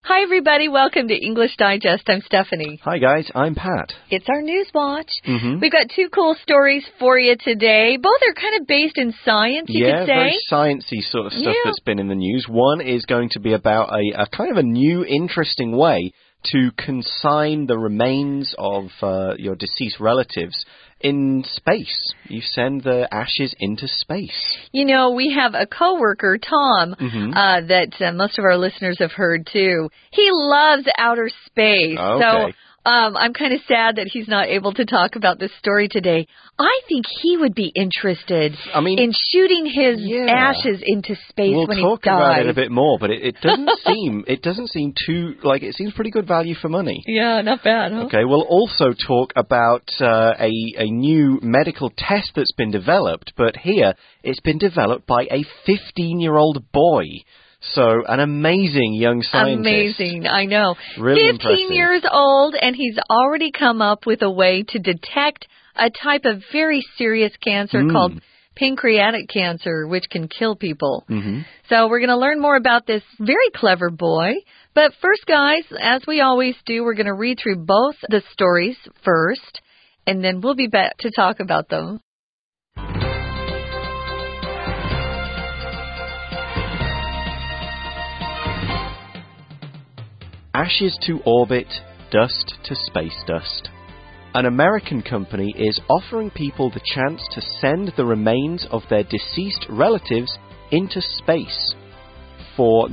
Hi, everybody. Welcome to English Digest. I'm Stephanie. Hi, guys. I'm Pat. It's our News Watch. We've got two cool stories for you today. Both are kind of based in science, you could say. Yeah, very sciencey sort of stuff that's been in the news. One is going to be about a kind of a new, interesting way to consign the remains of your deceased relatives in space. You send the ashes into space. You know, we have a coworker, Tom, that most of our listeners have heard too. He loves outer space. Okay. So I'm kind of sad that he's not able to talk about this story today. I think he would be interested in shooting his ashes into space when he dies. We'll talk about it a bit more, but it doesn't seem too, like, it seems pretty good value for money. Yeah, not bad, huh? Okay, we'll also talk about a new medical test that's been developed, but here it's been developed by a 15-year-old boy. So, an amazing young scientist. Amazing, I know. Really 15 impressive. years old, and he's already come up with a way to detect a type of very serious cancer called pancreatic cancer, which can kill people. So we're going to learn more about this very clever boy. But first, guys, as we always do, we're going to read through both the stories first, and then we'll be back to talk about them. Ashes to orbit, dust to space dust. An American company is offering people the chance to send the remains of their deceased relatives into space. For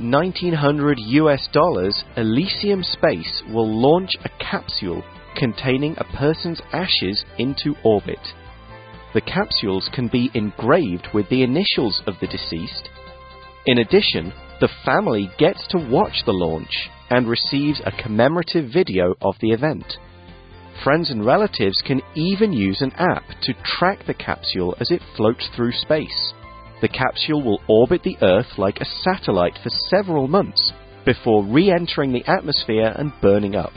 $1,900 Elysium Space will launch a capsule containing a person's ashes into orbit. The capsules can be engraved with the initials of the deceased. In addition, the family gets to watch the launch and receives a commemorative video of the event. Friends and relatives can even use an app to track the capsule as it floats through space. The capsule will orbit the Earth like a satellite for several months before re-entering the atmosphere and burning up.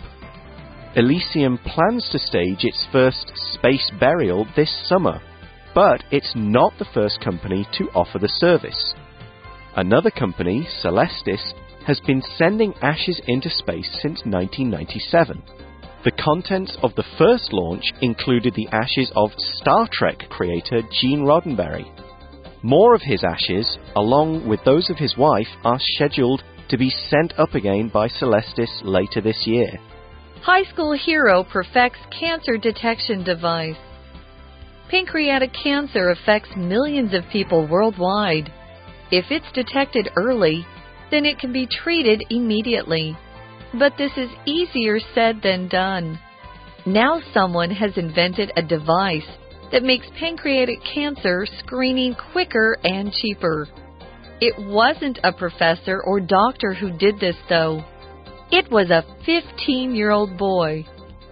Elysium plans to stage its first space burial this summer, but it's not the first company to offer the service. Another company, Celestis, has been sending ashes into space since 1997. The contents of the first launch included the ashes of Star Trek creator Gene Roddenberry. More of his ashes, along with those of his wife, are scheduled to be sent up again by Celestis later this year. High school hero perfects cancer detection device. Pancreatic cancer affects millions of people worldwide. If it's detected early, then it can be treated immediately. But this is easier said than done. Now someone has invented a device that makes pancreatic cancer screening quicker and cheaper. It wasn't a professor or doctor who did this, though. It was a 15-year-old boy.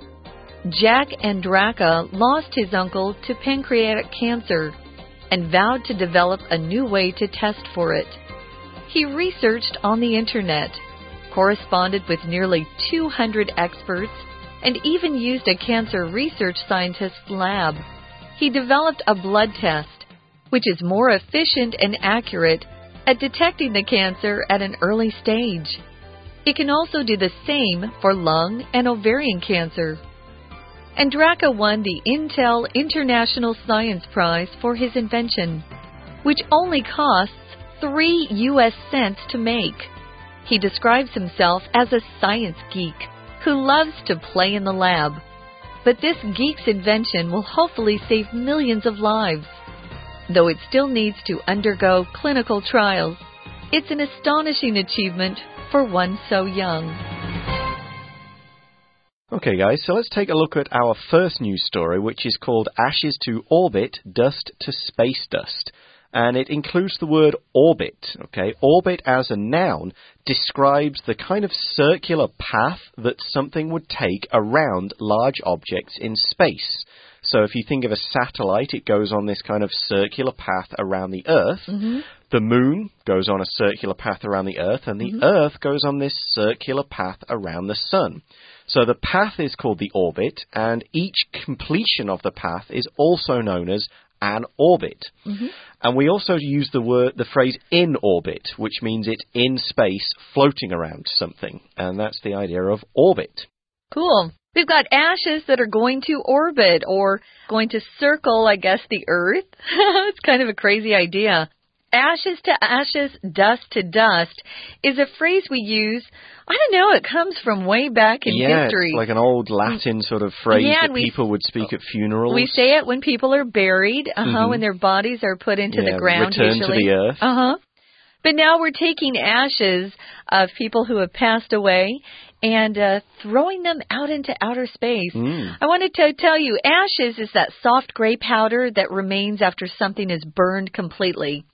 Jack Andraka lost his uncle to pancreatic cancer and vowed to develop a new way to test for it. He researched on the internet, corresponded with nearly 200 experts, and even used a cancer research scientist's lab. He developed a blood test, which is more efficient and accurate at detecting the cancer at an early stage. It can also do the same for lung and ovarian cancer. Andraka won the Intel International Science Prize for his invention, which only costs 3 US cents to make. He describes himself as a science geek who loves to play in the lab. But this geek's invention will hopefully save millions of lives. Though it still needs to undergo clinical trials, it's an astonishing achievement for one so young. Okay, guys, so let's take a look at our first news story, which is called Ashes to Orbit, Dust to Space Dust. And it includes the word orbit, okay? Orbit as a noun describes the kind of circular path that something would take around large objects in space. So if you think of a satellite, it goes on this kind of circular path around the Earth. The moon goes on a circular path around the Earth, and the Earth goes on this circular path around the Sun. So the path is called the orbit, and each completion of the path is also known as an orbit. Mm-hmm. And we also use the phrase in orbit, which means it's in space floating around something. And that's the idea of orbit. Cool. We've got ashes that are going to orbit or going to circle, I guess, the Earth. It's kind of a crazy idea. Ashes to ashes, dust to dust is a phrase we use. I don't know, it comes from way back in history. It's like an old Latin sort of phrase that people would speak at funerals. We say it when people are buried, when their bodies are put into the ground, return usually. to the earth. But now we're taking ashes of people who have passed away and throwing them out into outer space. I wanted to tell you, ashes is that soft gray powder that remains after something is burned completely.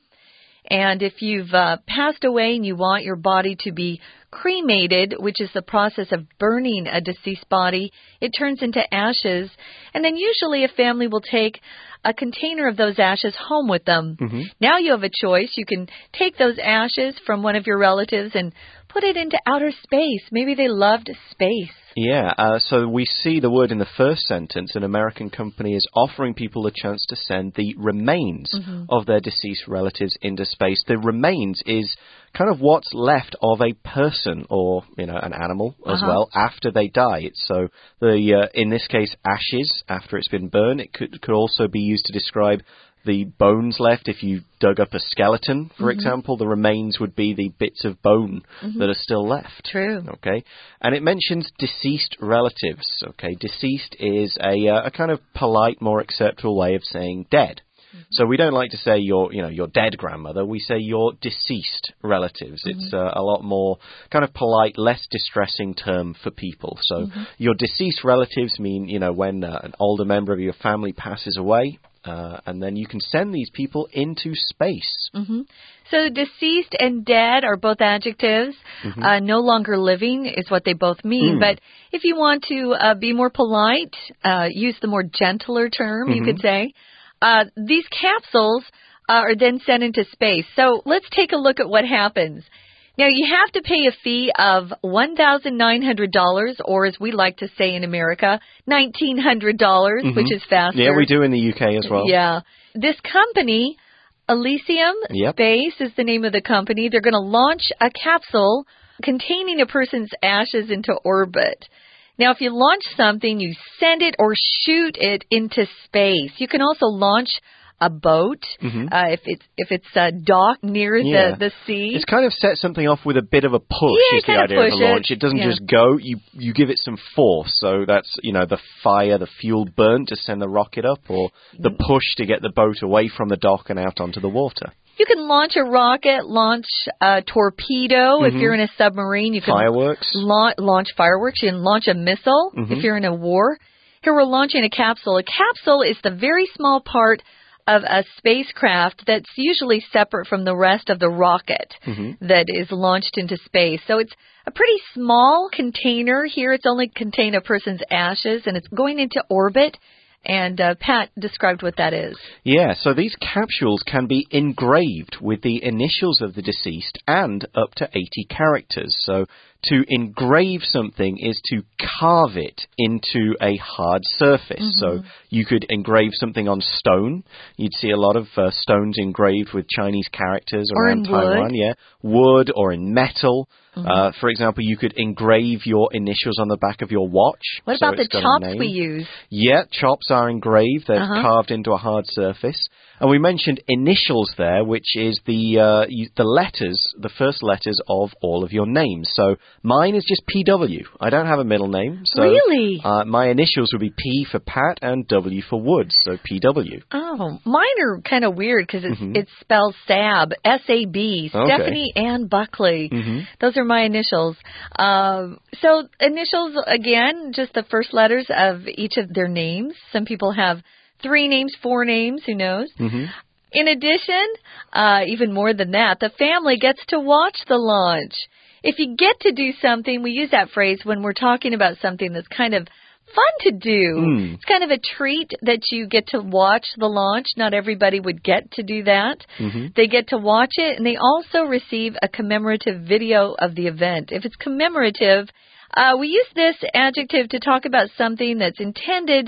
And if you've passed away and you want your body to be cremated, which is the process of burning a deceased body, it turns into ashes. And then usually a family will take a container of those ashes home with them. Now you have a choice. You can take those ashes from one of your relatives and put it into outer space. Maybe they loved space. Yeah, so we see the word in the first sentence. An American company is offering people a chance to send the remains of their deceased relatives into space. The remains is kind of what's left of a person or, an animal as well after they die. So in this case, ashes after it's been burned. It could also be used to describe the bones left. If you dug up a skeleton, for example, the remains would be the bits of bone that are still left. True. Okay. And it mentions deceased relatives. Okay. Deceased is a kind of polite, more acceptable way of saying dead. So we don't like to say your dead grandmother. We say your deceased relatives. It's a lot more kind of polite, less distressing term for people. So your deceased relatives mean, when an older member of your family passes away, and then you can send these people into space. So deceased and dead are both adjectives. No longer living is what they both mean. But if you want to be more polite, use the more gentler term, you could say. These capsules are then sent into space. So let's take a look at what happens. Now, you have to pay a fee of $1,900, or as we like to say in America, $1,900, which is faster. Yeah, we do in the UK as well. Yeah. This company, Elysium Space is the name of the company. They're going to launch a capsule containing a person's ashes into orbit. Now, if you launch something, you send it or shoot it into space. You can also launch a boat if it's docked near the sea. It's kind of set something off with a bit of a push is the idea of the launch. It doesn't just go. You give it some force. So that's, the fire, the fuel burn to send the rocket up, or the push to get the boat away from the dock and out onto the water. You can launch a rocket, launch a torpedo. If you're in a submarine, you can fireworks. Launch fireworks. You can launch a missile if you're in a war. Here we're launching a capsule. A capsule is the very small part of a spacecraft that's usually separate from the rest of the rocket that is launched into space. So it's a pretty small container. Here it's only contained a person's ashes, and it's going into orbit. And Pat described what that is. Yeah, so these capsules can be engraved with the initials of the deceased and up to 80 characters. So to engrave something is to carve it into a hard surface. So you could engrave something on stone. You'd see a lot of stones engraved with Chinese characters around Taiwan. Yeah, wood or in metal. For example, you could engrave your initials on the back of your watch. What about the chops we use? Yeah, chops are engraved. They're carved into a hard surface. And we mentioned initials there, which is the letters, the first letters of all of your names. So mine is just PW. I don't have a middle name. So, really? My initials would be P for Pat and W for Woods, so PW. Oh, mine are kind of weird because it's spelled Sab, S-A-B, Stephanie Ann Buckley. Those are my initials. So initials, again, just the first letters of each of their names. Some people have 3 names, 4 names, who knows? In addition, even more than that, the family gets to watch the launch. If you get to do something, we use that phrase when we're talking about something that's kind of fun to do. It's kind of a treat that you get to watch the launch. Not everybody would get to do that. They get to watch it, and they also receive a commemorative video of the event. If it's commemorative, we use this adjective to talk about something that's intended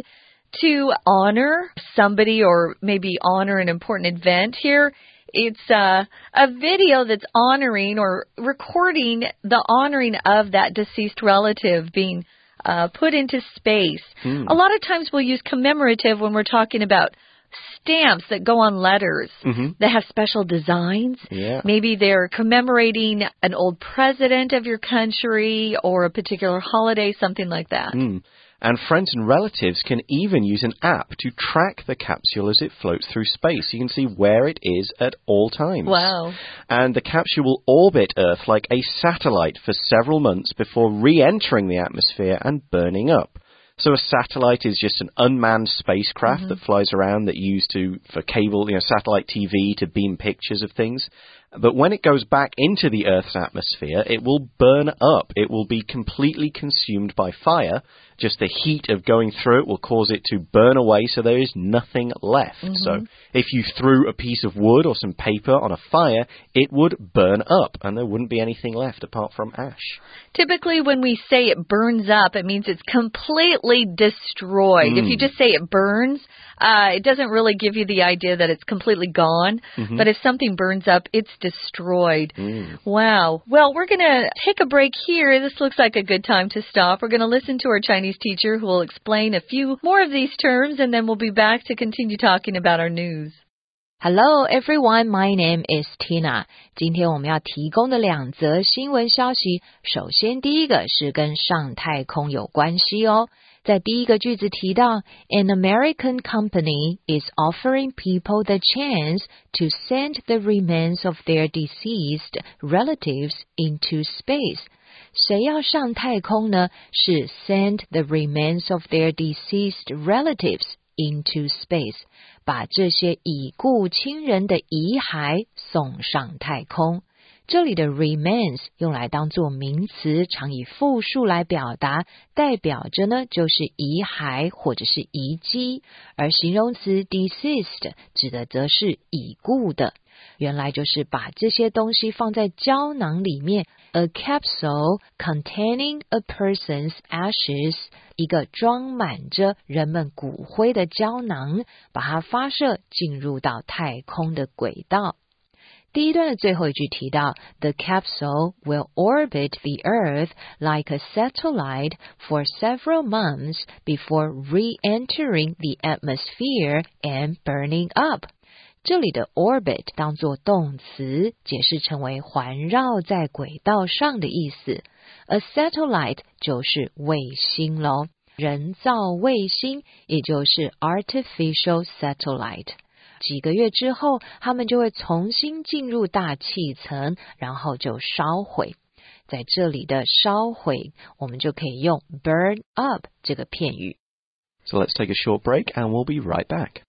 to honor somebody or maybe honor an important event here. It's a video that's honoring or recording the honoring of that deceased relative being put into space. A lot of times we'll use commemorative when we're talking about stamps that go on letters that have special designs. Yeah. Maybe they're commemorating an old president of your country or a particular holiday, something like that. And friends and relatives can even use an app to track the capsule as it floats through space. You can see where it is at all times. Wow. And the capsule will orbit Earth like a satellite for several months before re-entering the atmosphere and burning up. So a satellite is just an unmanned spacecraft that flies around that you use for cable, satellite TV to beam pictures of things. But when it goes back into the Earth's atmosphere, it will burn up. It will be completely consumed by fire. Just the heat of going through it will cause it to burn away, so there is nothing left. So if you threw a piece of wood or some paper on a fire, it would burn up, and there wouldn't be anything left apart from ash. Typically, when we say it burns up, it means it's completely destroyed. If you just say it burns, it doesn't really give you the idea that it's completely gone. But if something burns up, it's destroyed. Wow. Well, we're going to take a break here. This looks like a good time to stop. We're going to listen to our Chinese teacher who will explain a few more of these terms, and then we'll be back to continue talking about our news. Hello everyone, my name is Tina. 今天我们要提供的2则新闻消息，首先第一个是跟上太空有关系哦。在第一个句子提到 An American company is offering people the chance to send the remains of their deceased relatives into space. 谁要上太空呢？是 send the remains of their deceased relatives into space. 把这些已故亲人的遗骸送上太空。这里的 remains 用来当作名词，常以复数来表达，代表着呢就是遗骸或者是遗迹，而形容词 deceased 指的则是已故的。原来就是把这些东西放在胶囊里面 ，a capsule containing a person's ashes， 一个装满着人们骨灰的胶囊，把它发射进入到太空的轨道。第一段的最后一句提到 The capsule will orbit the Earth like a satellite for several months before re-entering the atmosphere and burning up. 这里的 orbit 当作动词，解释成为环绕在轨道上的意思。A satellite 就是卫星咯，人造卫星，也就是 artificial satellite。几个月之后，它们就会重新进入大气层，然后就烧毁。在这里的烧毁，我们就可以用 burn up 这个片语。 So let's take a short break and we'll be right back.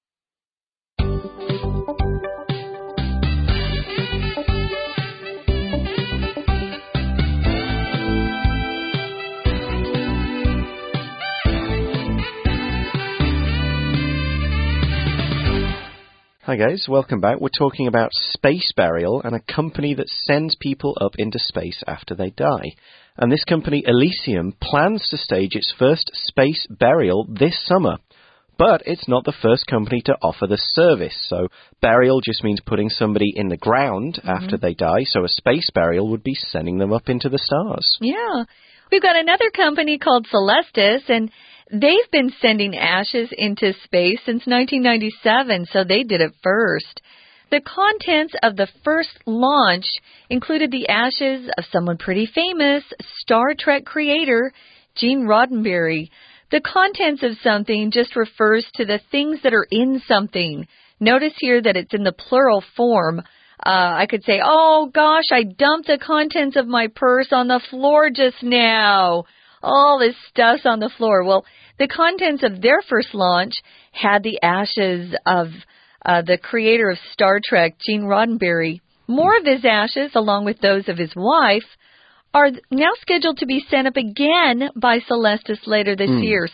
Hi guys, welcome back. We're talking about space burial and a company that sends people up into space after they die. And this company, Elysium, plans to stage its first space burial this summer. But it's not the first company to offer the service. So burial just means putting somebody in the ground after they die. So a space burial would be sending them up into the stars. Yeah. We've got another company called Celestis, and they've been sending ashes into space since 1997, so they did it first. The contents of the first launch included the ashes of someone pretty famous, Star Trek creator Gene Roddenberry. The contents of something just refers to the things that are in something. Notice here that it's in the plural form. I could say, oh gosh, I dumped the contents of my purse on the floor just now. All this stuff's on the floor. Well, the contents of their first launch had the ashes of the creator of Star Trek, Gene Roddenberry. More of his ashes, along with those of his wife, are now scheduled to be sent up again by Celestis later this year. So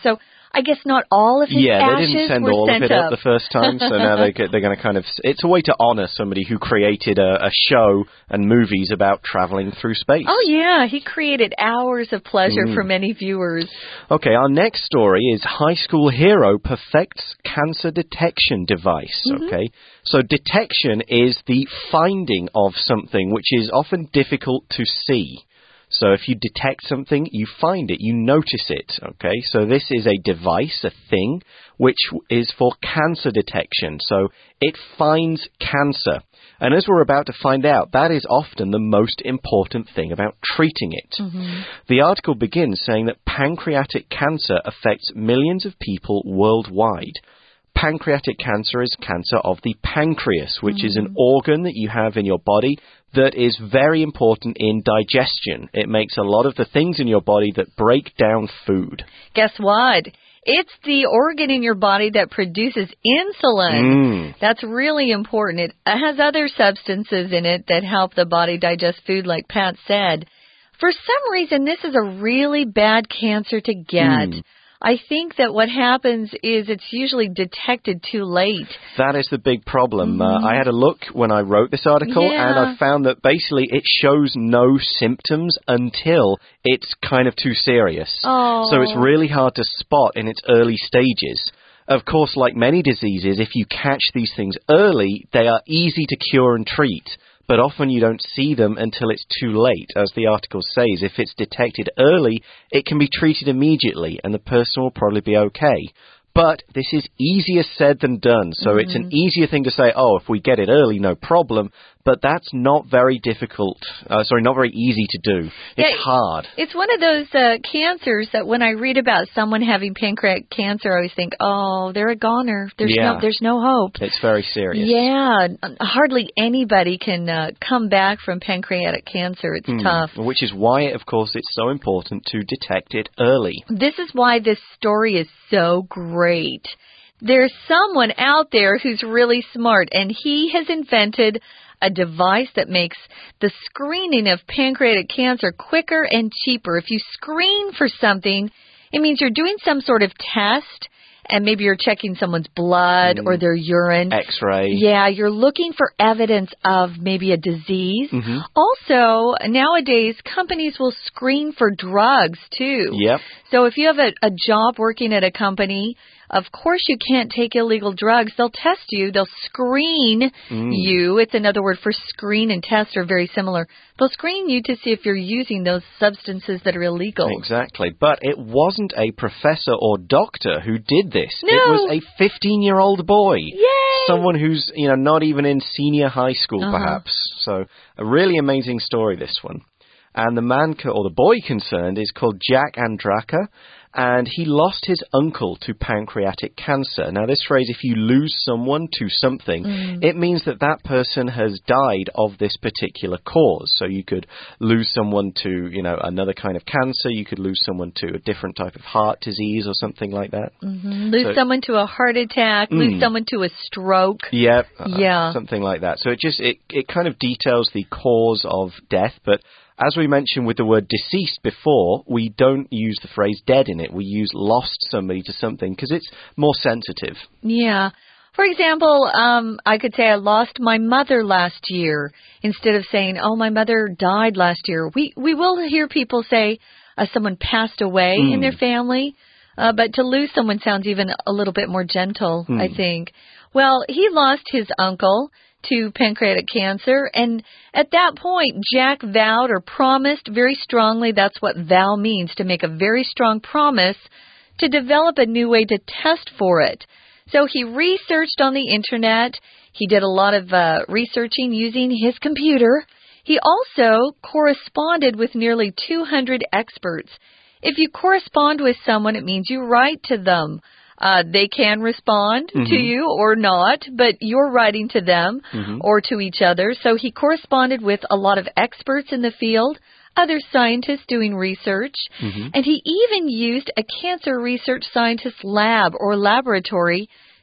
I guess not all of his ashes ashes they didn't send were all sent of it up the first time, so now they're going to kind of... It's a way to honor somebody who created a show and movies about traveling through space. Oh, yeah. He created hours of pleasure for many viewers. Okay, our next story is high school hero perfects cancer detection device. Okay, so detection is the finding of something which is often difficult to see. So if you detect something, you find it, you notice it, okay? So this is a device, a thing, which is for cancer detection. So it finds cancer. And as we're about to find out, that is often the most important thing about treating it. The article begins saying that pancreatic cancer affects millions of people worldwide. Pancreatic cancer is cancer of the pancreas, which is an organ that you have in your body that is very important in digestion. It makes a lot of the things in your body that break down food. Guess what? It's the organ in your body that produces insulin. That's really important. It has other substances in it that help the body digest food, like Pat said. For some reason, this is a really bad cancer to get. I think that what happens is it's usually detected too late. That is the big problem. I had a look when I wrote this article, and I found that basically it shows no symptoms until it's kind of too serious. So it's really hard to spot in its early stages. Of course, like many diseases, if you catch these things early, they are easy to cure and treat. But often you don't see them until it's too late. As the article says, if it's detected early, it can be treated immediately and the person will probably be okay. But this is easier said than done. So it's an easier thing to say, oh, if we get it early, no problem. But that's not very difficult. Not very easy to do. It's hard. It's one of those cancers that when I read about someone having pancreatic cancer, I always think, oh, they're a goner. There's no hope. It's very serious. Yeah. Hardly anybody can come back from pancreatic cancer. It's tough. Which is why, of course, it's so important to detect it early. This is why this story is so great. There's someone out there who's really smart, and he has invented a device that makes the screening of pancreatic cancer quicker and cheaper. If you screen for something, it means you're doing some sort of test, and maybe you're checking someone's blood or their urine. X-ray. Yeah, you're looking for evidence of maybe a disease. Also, nowadays, companies will screen for drugs, too. Yep. So if you have a job working at a company, of course you can't take illegal drugs. They'll test you. They'll screen you. It's another word for screen and test are very similar. They'll screen you to see if you're using those substances that are illegal. Exactly. But it wasn't a professor or doctor who did this. No. It was a 15-year-old boy. Yay! Someone who's, not even in senior high school, perhaps. So a really amazing story, this one. And the man, or the boy concerned, is called Jack Andraka, and he lost his uncle to pancreatic cancer. Now, this phrase, if you lose someone to something, it means that that person has died of this particular cause. So you could lose someone to, another kind of cancer. You could lose someone to a different type of heart disease or something like that. Lose someone to a heart attack, lose someone to a stroke. Yeah. Something like that. So it kind of details the cause of death, but as we mentioned with the word deceased before, we don't use the phrase dead in it. We use lost somebody to something because it's more sensitive. Yeah. For example, I could say I lost my mother last year instead of saying, oh, my mother died last year. We will hear people say someone passed away in their family, but to lose someone sounds even a little bit more gentle, I think. Well, he lost his uncle to pancreatic cancer, and at that point, Jack vowed or promised very strongly, that's what vow means, to make a very strong promise to develop a new way to test for it. So he researched on the internet. He did a lot of researching using his computer. He also corresponded with nearly 200 experts. If you correspond with someone, it means you write to them. They can respond to you or not, but you're writing to them or to each other. So he corresponded with a lot of experts in the field, other scientists doing research, and he even used a cancer research scientist lab or laboratory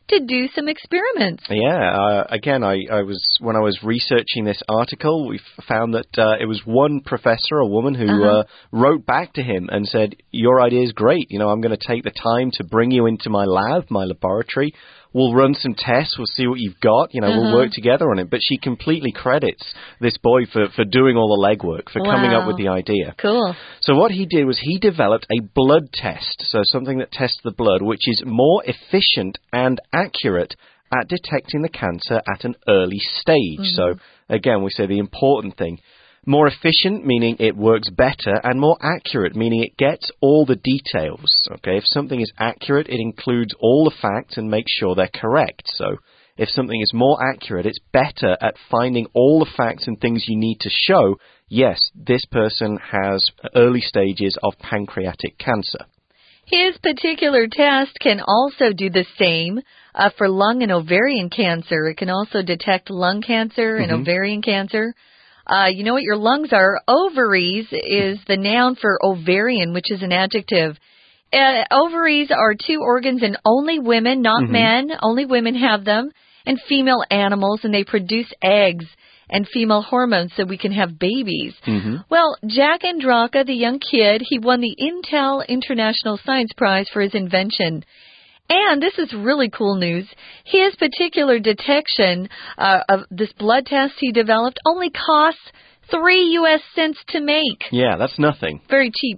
to do some experiments. Yeah, again, when I was researching this article, we found that it was one professor, a woman, who wrote back to him and said, your idea is great. You know, I'm going to take the time to bring you into my lab, my laboratory. We'll run some tests. We'll see what you've got. You know, we'll work together on it. But she completely credits this boy for doing all the legwork, for coming up with the idea. Cool. So what he did was he developed a blood test, so something that tests the blood, which is more efficient and accurate at detecting the cancer at an early stage. So, again, we say the important thing. More efficient, meaning it works better, and more accurate, meaning it gets all the details. Okay, if something is accurate, it includes all the facts and makes sure they're correct. So, if something is more accurate, it's better at finding all the facts and things you need to show, yes, this person has early stages of pancreatic cancer. His particular test can also do the same for lung and ovarian cancer. It can also detect lung cancer and ovarian cancer. You know what your lungs are? Ovaries is the noun for ovarian, which is an adjective. Ovaries are two organs in only women, not men. Only women have them. And female animals, and they produce eggs and female hormones so we can have babies. Well, Jack Andraka, the young kid, he won the Intel International Science Prize for his invention. And this is really cool news. His particular detection of this blood test he developed only costs 3 U.S. cents to make. Yeah, that's nothing. Very cheap.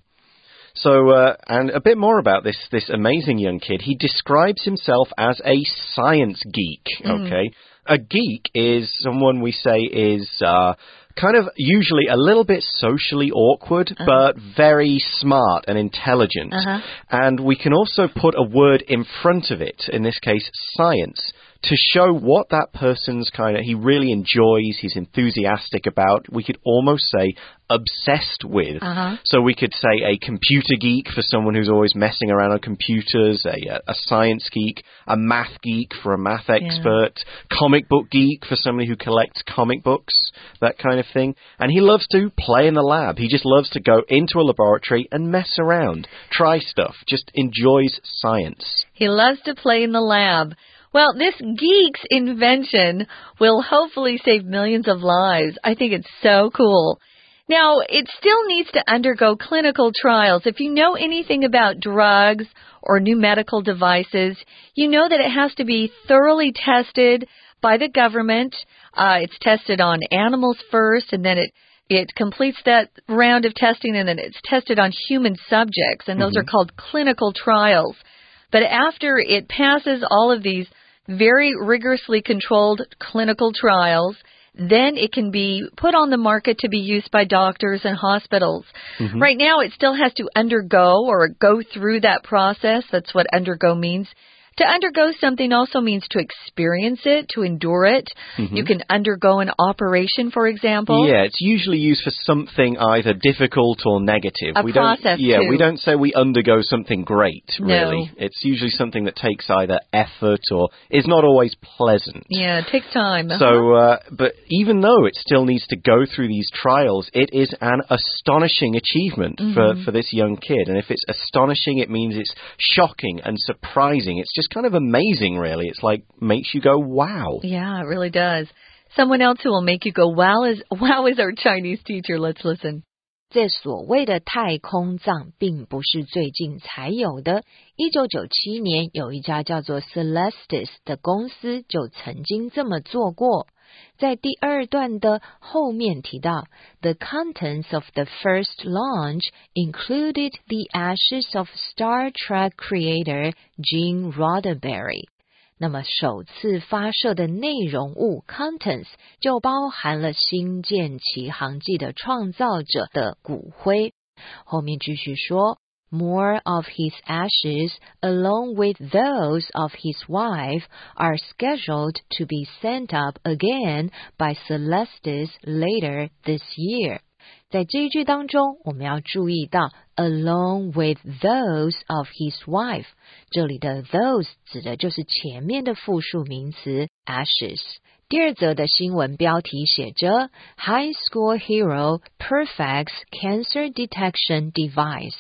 So, and a bit more about this amazing young kid. He describes himself as a science geek, okay? A geek is someone we say is kind of usually a little bit socially awkward, but very smart and intelligent. And we can also put a word in front of it, in this case, science, to show what that person's he really enjoys, he's enthusiastic about. We could almost say obsessed with. So we could say a computer geek for someone who's always messing around on computers, a science geek, a math geek for a math expert, comic book geek for somebody who collects comic books, that kind of thing. And he loves to play in the lab. He just loves to go into a laboratory and mess around, try stuff, just enjoys science. He loves to play in the lab. Well, this geek's invention will hopefully save millions of lives. I think it's so cool. Now, it still needs to undergo clinical trials. If you know anything about drugs or new medical devices, you know that it has to be thoroughly tested by the government. It's tested on animals first, and then it completes that round of testing, and then it's tested on human subjects, and those are called clinical trials. But after it passes all of these very rigorously controlled clinical trials, then it can be put on the market to be used by doctors and hospitals. Right now, it still has to undergo or go through that process. That's what undergo means. To undergo something also means to experience it, to endure it. You can undergo an operation, for example. Yeah, it's usually used for something either difficult or negative. We don't say we undergo something great, really. No. It's usually something that takes either effort or is not always pleasant. Yeah, it takes time. So, but even though it still needs to go through these trials, it is an astonishing achievement for this young kid. And if it's astonishing, it means it's shocking and surprising. It's just kind of amazing, really. It's like makes you go, wow. Yeah, it really does. Someone else who will make you go, wow is our Chinese teacher. Let's listen. 这所谓的太空葬并不是最近才有的。1997年，有一家叫做 Celestis 的公司就曾经这么做过。在第二段的后面提到 The contents of the first launch included the ashes of Star Trek creator Gene Roddenberry. 那么首次发射的内容物 contents 就包含了星舰奇航记的创造者的骨灰。后面继续说More of his ashes, along with those of his wife, are scheduled to be sent up again by Celestis later this year. 在这一句当中，我们要注意到 along with those of his wife， 这里的 those 指的就是前面的复数名词 ashes。第二则的新闻标题写着 High school hero perfects cancer detection device。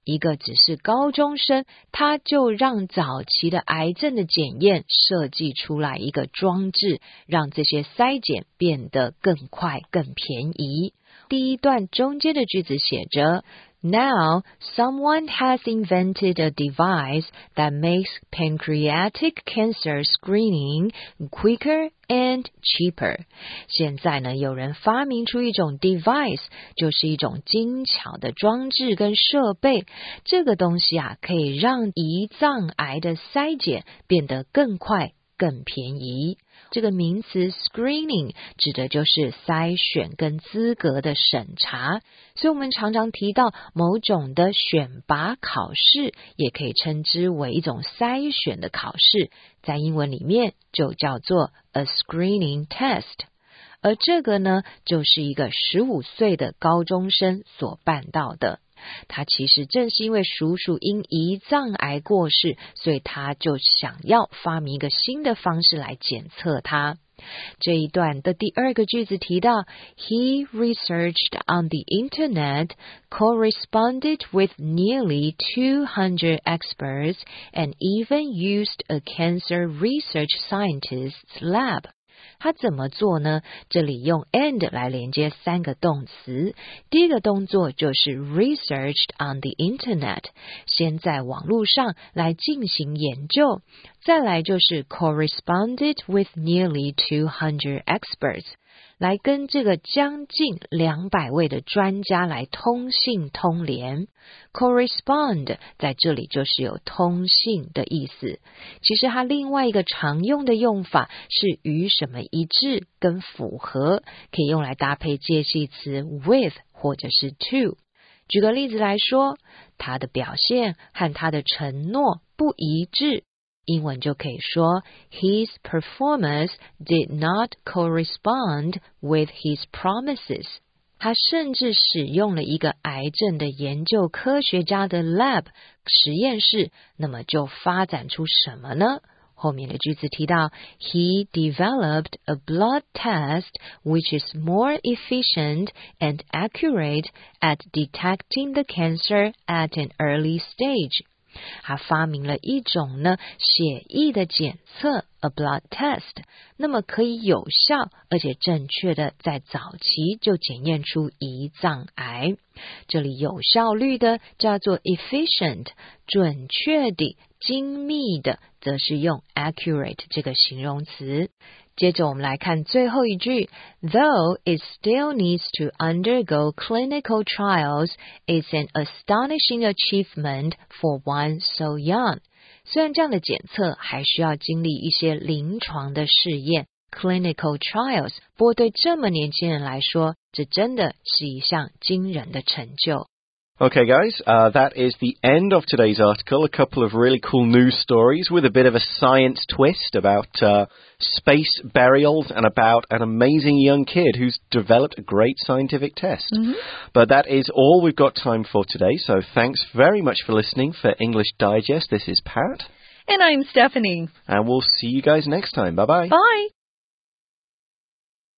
一个只是高中生，他就让早期的癌症的检验设计出来一个装置，让这些筛检变得更快更便宜。第一段中间的句子写着Now, someone has invented a device that makes pancreatic cancer screening quicker and cheaper. 现在呢，有人发明出一种 device， 就是一种精巧的装置跟设备。这个东西啊，可以让胰脏癌的筛检变得更快更便宜。这个名词 screening 指的就是筛选跟资格的审查，所以我们常常提到某种的选拔考试，也可以称之为一种筛选的考试，在英文里面就叫做 a screening test。而这个呢，就是一个15岁的高中生所办到的。他其实正是因为叔叔因胰脏癌过世，所以他就想要发明一个新的方式来检测它。这一段的第二个句子提到 He researched on the internet, corresponded with nearly 200 experts, and even used a cancer research scientist's lab.他怎么做呢？这里用 and 来连接3个动词。第一个动作就是 researched on the internet， 先在网络上来进行研究。再来就是 corresponded with nearly 200 experts， 来跟这个将近200位的专家来通信通联。correspond 在这里就是有通信的意思，其实它另外一个常用的用法是与什么一致跟符合，可以用来搭配介系词 with 或者是 to。 举个例子来说，他的表现和他的承诺不一致，英文就可以说 His performance did not correspond with his promises。 他甚至使用了一个癌症的研究科学家的 lab 实验室，那么就发展出什么呢？后面的句子提到 He developed a blood test which is more efficient and accurate at detecting the cancer at an early stage。他发明了一种呢血液的检测 a blood test， 那么可以有效而且正确的在早期就检验出胰脏癌。这里有效率的叫做 efficient， 准确的精密的则是用 accurate 这个形容词。接着我们来看最后一句 Though it still needs to undergo clinical trials, it's an astonishing achievement for one so young. 虽然这样的检测还需要经历一些临床的试验 clinical trials， 不过对这么年轻人来说，这真的是一项惊人的成就。 Okay, guys, that is the end of today's article. A couple of really cool news stories with a bit of a science twist about space burials and about an amazing young kid who's developed a great scientific test. Mm-hmm. But that is all we've got time for today, so thanks very much for listening for English Digest. This is Pat. And I'm Stephanie. And we'll see you guys next time. Bye-bye. Bye.